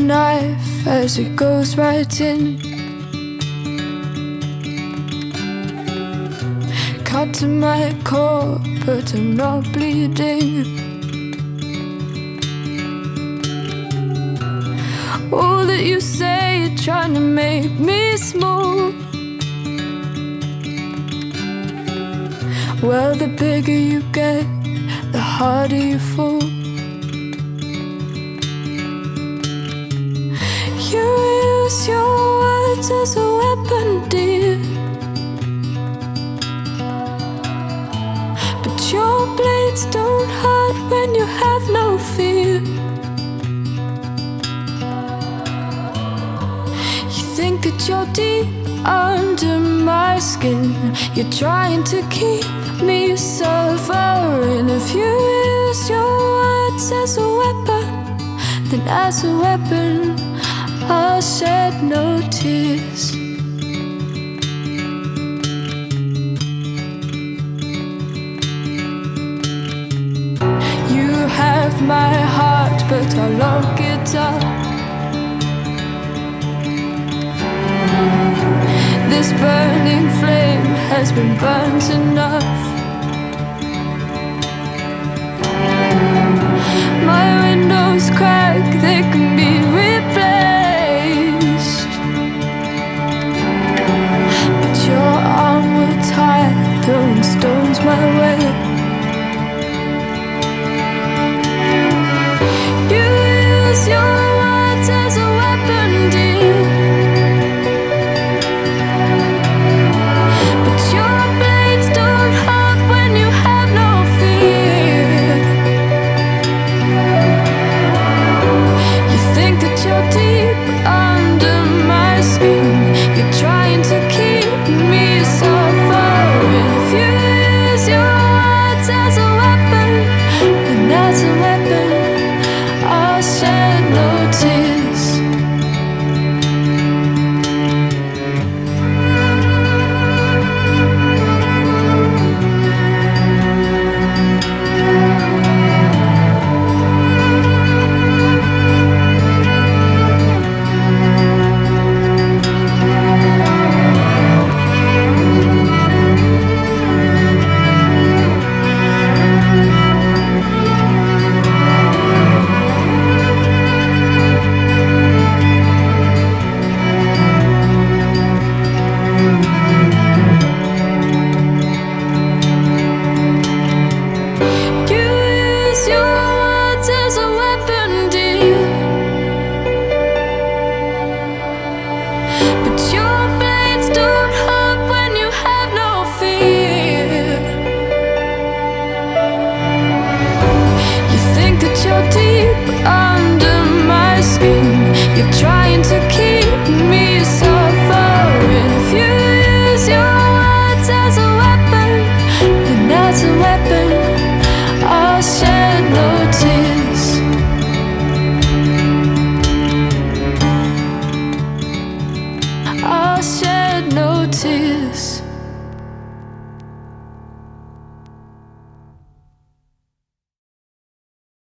knife as it goes right in. Cut to my core, but I'm not bleeding. All that you say, you're trying to make me small. Well, the bigger you get, the harder you fall. You use your words as a weapon, dear, but your blades don't hurt when you have no fear. You think that you're deep under my skin. You're trying to keep me suffering. If you use your words as a weapon, then as a weapon I'll shed no tears. You have my heart, but I'll lock it up. This burning flame has been burnt enough. My windows crack, they can be replaced, but your arm will tie, throwing stones my way. You use your words as a weapon, dear, but your blades don't hurt when you have no fear. You think that you're deep under my skin. You're trying to keep me suffering. If you use your words as a weapon, then as a weapon I'll shed no tears. You're deep under my skin. You're trying